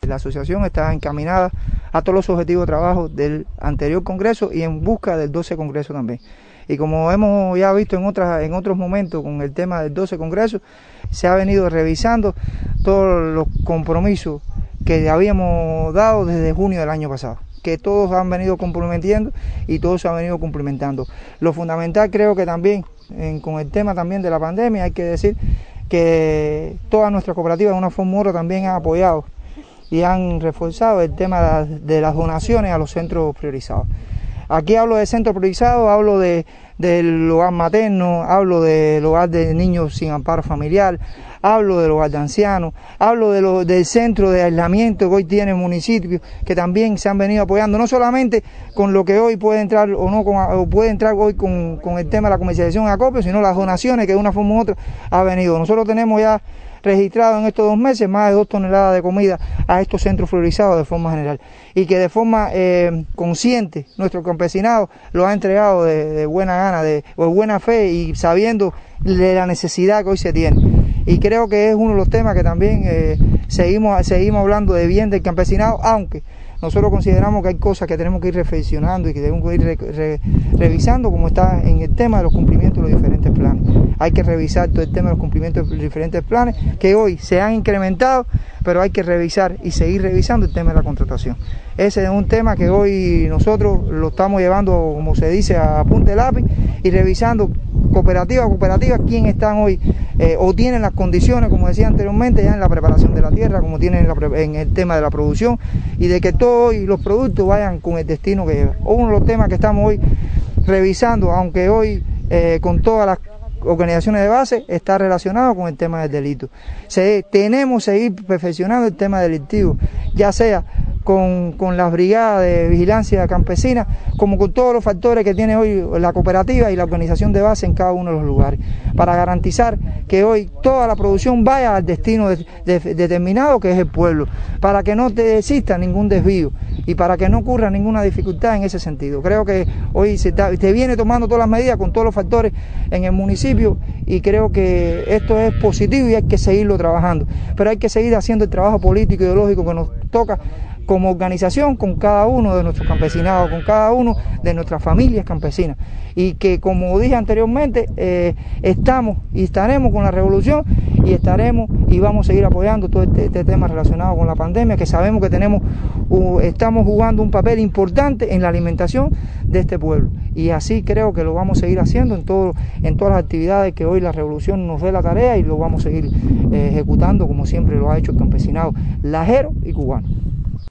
La asociación está encaminada a todos los objetivos de trabajo del anterior Congreso y en busca del 12 Congreso también. Y como hemos ya visto en otros momentos con el tema del 12 Congreso, se ha venido revisando todos los compromisos que habíamos dado desde junio del año pasado, que todos han venido comprometiendo y todos se han venido cumplimentando. Lo fundamental creo que también, con el tema también de la pandemia, hay que decir que todas nuestras cooperativas de una forma u otra también han apoyado y han reforzado el tema de las donaciones a los centros priorizados. Aquí hablo de centros priorizados, hablo del hogar materno, hablo del hogar de niños sin amparo familiar, hablo del hogar de ancianos, hablo del centro de aislamiento que hoy tiene el municipio, que también se han venido apoyando, no solamente con lo que hoy puede entrar o no, o puede entrar hoy con el tema de la comercialización en acopio, sino las donaciones que de una forma u otra ha venido. Nosotros tenemos ya registrado en estos 2 meses más de 2 toneladas de comida a estos centros florizados de forma general, y que de forma consciente nuestro campesinado lo ha entregado de buena gana, o de buena fe, y sabiendo de la necesidad que hoy se tiene. Y creo que es uno de los temas que también seguimos hablando de bien del campesinado, aunque nosotros consideramos que hay cosas que tenemos que ir reflexionando y que debemos ir revisando, como está en el tema de los cumplimientos de los diferentes planes. Hay que revisar todo el tema de los cumplimientos de los diferentes planes, que hoy se han incrementado, pero hay que revisar y seguir revisando el tema de la contratación. Ese es un tema que hoy nosotros lo estamos llevando, como se dice, a punta de lápiz, y revisando cooperativa a cooperativa quién están hoy o tienen las condiciones, como decía anteriormente, ya en la preparación de la tierra, como tienen en el tema de la producción, y de que todos los productos vayan con el destino que lleva. Uno de los temas que estamos hoy revisando, aunque hoy con todas las organizaciones de base, está relacionado con el tema del delito. Tenemos que seguir perfeccionando el tema delictivo, ya sea con las brigadas de vigilancia campesina, como con todos los factores que tiene hoy la cooperativa y la organización de base en cada uno de los lugares, para garantizar que hoy toda la producción vaya al destino determinado, que es el pueblo, para que no exista ningún desvío y para que no ocurra ninguna dificultad en ese sentido. Creo que hoy se viene tomando todas las medidas con todos los factores en el municipio, y creo que esto es positivo y hay que seguirlo trabajando, pero hay que seguir haciendo el trabajo político y ideológico que nos toca como organización con cada uno de nuestros campesinados, con cada uno de nuestras familias campesinas, y que, como dije anteriormente, estamos y estaremos con la revolución, y estaremos y vamos a seguir apoyando todo este tema relacionado con la pandemia, que sabemos que estamos jugando un papel importante en la alimentación de este pueblo, y así creo que lo vamos a seguir haciendo en todas las actividades que hoy la revolución nos dé la tarea, y lo vamos a seguir ejecutando como siempre lo ha hecho el campesinado lajero y cubano.